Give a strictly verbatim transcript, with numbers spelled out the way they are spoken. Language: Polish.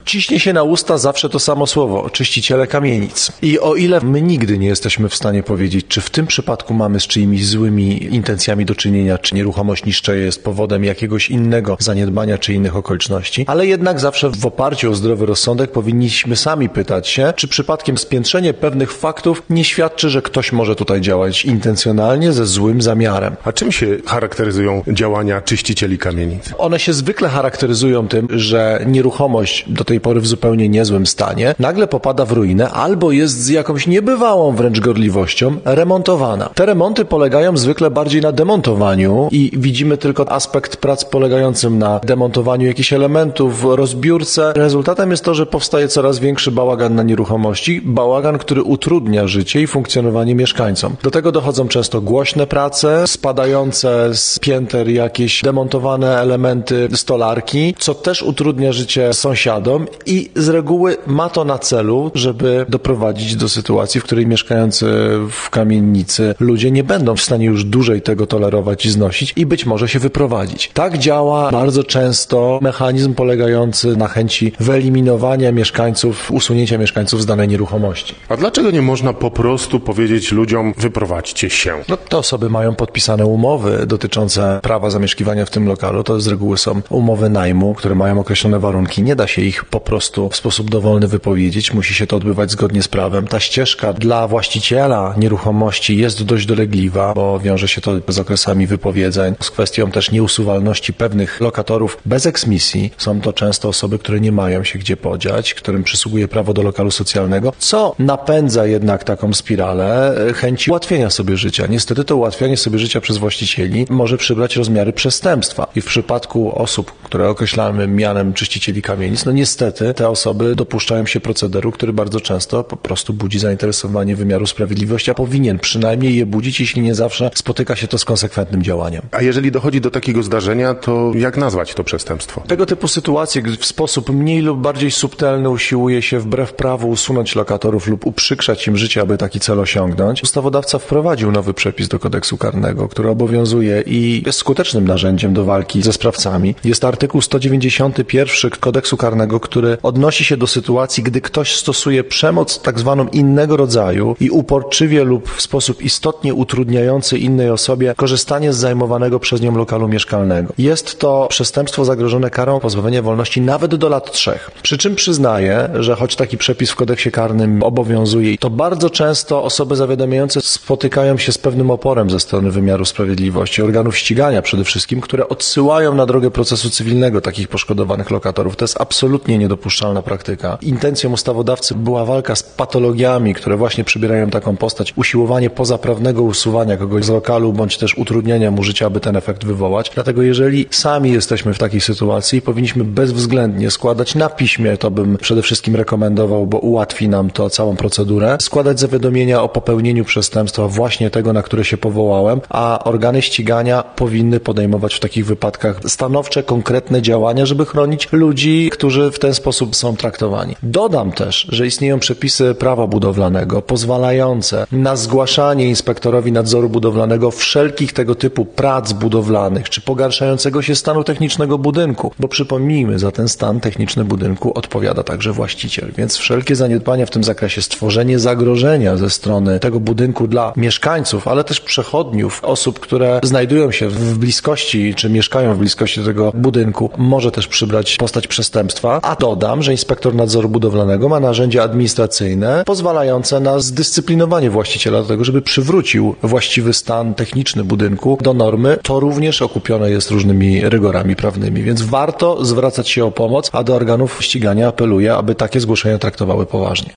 Ciśnie się na usta zawsze to samo słowo, czyściciele kamienic. I o ile my nigdy nie jesteśmy w stanie powiedzieć, czy w tym przypadku mamy z czyimiś złymi intencjami do czynienia, czy nieruchomość niszczeje jest powodem jakiegoś innego zaniedbania, czy innych okoliczności, ale jednak zawsze w oparciu o zdrowy rozsądek powinniśmy sami pytać się, czy przypadkiem spiętrzenie pewnych faktów nie świadczy, że ktoś może tutaj działać intencjonalnie, ze złym zamiarem. A czym się charakteryzują działania czyścicieli kamienic? One się zwykle charakteryzują tym, że nieruchomość do tej pory w zupełnie niezłym stanie nagle popada w ruinę albo jest z jakąś niebywałą wręcz gorliwością remontowana. Te remonty polegają zwykle bardziej na demontowaniu i widzimy tylko aspekt prac polegającym na demontowaniu jakichś elementów, rozbiórce. Rezultatem jest to, że powstaje coraz większy bałagan na nieruchomości, bałagan, który utrudnia życie i funkcjonowanie mieszkańcom. Do tego dochodzą często głośne prace, spadające z pięter jakieś demontowane elementy stolarki, co też utrudnia życie sąsiadom i z reguły ma to na celu, żeby doprowadzić do sytuacji, w której mieszkający w kamienicy ludzie nie będą w stanie już dłużej tego tolerować i znosić i być może się wyprowadzić. Tak działa bardzo często mechanizm polegający na chęci wyeliminowania mieszkańców, usunięcia mieszkańców z danej nieruchomości. A dlaczego nie można po prostu powiedzieć ludziom, wyprowadźcie się? No, te osoby mają podpisane umowy dotyczące prawa zamieszkiwania w tym lokalu. To z reguły są umowy najmu, które mają określone warunki. Nie da się ich po prostu w sposób dowolny wypowiedzieć. Musi się to odbywać zgodnie z prawem. Ta ścieżka dla właściciela nieruchomości jest dość dolegliwa, bo wiąże się to z okresami wypowiedzeń, z kwestią też nieusuwalności pewnych lokatorów bez eksmisji. Są to często osoby, które nie mają się gdzie podziać, którym przysługuje prawo do lokalu socjalnego, co napędza jednak taką spiralę chęci ułatwienia sobie życia. Niestety to ułatwianie sobie życia przez właścicieli może przybrać rozmiary przestępstwa. I w przypadku osób, które określamy mianem czyścicieli kamienic, no niestety te osoby dopuszczają się procederu, który bardzo często po prostu budzi zainteresowanie wymiaru sprawiedliwości, a powinien przynajmniej je budzić, jeśli nie zawsze spotyka się to z konsekwentnym działaniem. A jeżeli dochodzi do takiego zdarzenia, to jak nazwać to przestępstwo? Tego typu sytuacje, gdy w sposób mniej lub bardziej subtelny usiłuje się wbrew prawu usunąć lokatorów lub uprzykrzać im życie, aby taki cel osiągnąć, ustawodawca wprowadził nowy przepis do kodeksu karnego, który obowiązuje i jest skutecznym narzędziem do walki ze sprawcami. Jest artykuł sto dziewięćdziesiąty pierwszy kodeksu karnego, który odnosi się do sytuacji, gdy ktoś stosuje przemoc tak zwaną innego rodzaju i uporczywie lub w sposób istotnie utrudniający innej osobie korzystanie z zajmowanego przez nią lokalu mieszkalnego. Jest to przestępstwo zagrożone karą pozbawienia wolności nawet do lat trzech. Przy czym przyznaję, że choć taki przepis w kodeksie karnym obowiązuje, to bardzo często osoby zawiadamiające spotykają się z pewnym oporem ze strony wymiaru sprawiedliwości, organów ścigania przede wszystkim, które odsyłają na drogę procesu cywilnego takich poszkodowanych lokatorów. To jest absolutnie niedopuszczalna praktyka. Intencją ustawodawcy była walka z patologiami, które właśnie przybierają taką postać, usiłowanie pozaprawnego usuwania kogoś z lokalu, bądź też utrudniania mu życia, aby ten efekt wywołać. Dlatego jeżeli sami jesteśmy w takiej sytuacji, powinniśmy bezwzględnie składać na piśmie, to bym przede wszystkim rekomendował, bo ułatwi nam to całą procedurę, składać zawiadomienia o popełnieniu przestępstwa właśnie tego, na które się powołałem, a organy ścigania powinny podejmować w takich wypadkach stanowcze, konkretne działania, żeby chronić ludzi, którzy w ten sposób są traktowani. Dodam też, że istnieją przepisy prawa budowlanego pozwalające na zgłaszanie inspektorowi nadzoru budowlanego wszelkich tego typu prac budowlanych, czy pogarszającego się stanu technicznego budynku, bo przypomnijmy, za ten stan techniczny budynku odpowiada także właściciel, więc wszelkie zaniedbania w tym zakresie, stworzenie zagrożenia ze strony tego budynku dla mieszkańców, ale też przechodniów, osób, które znajdują się w bliskości, czy mieszkają w bliskości tego budynku, może też przybrać postać przestępstwa, a dodam, że inspektor nadzoru budowlanego ma narzędzia administracyjne pozwalające na zdyscyplinowanie właściciela do tego, żeby przywrócił właściwy stan techniczny budynku do normy. To również okupione jest różnymi rygorami prawnymi, więc warto zwracać się o pomoc, a do organów ścigania apeluję, aby takie zgłoszenia traktowały poważnie.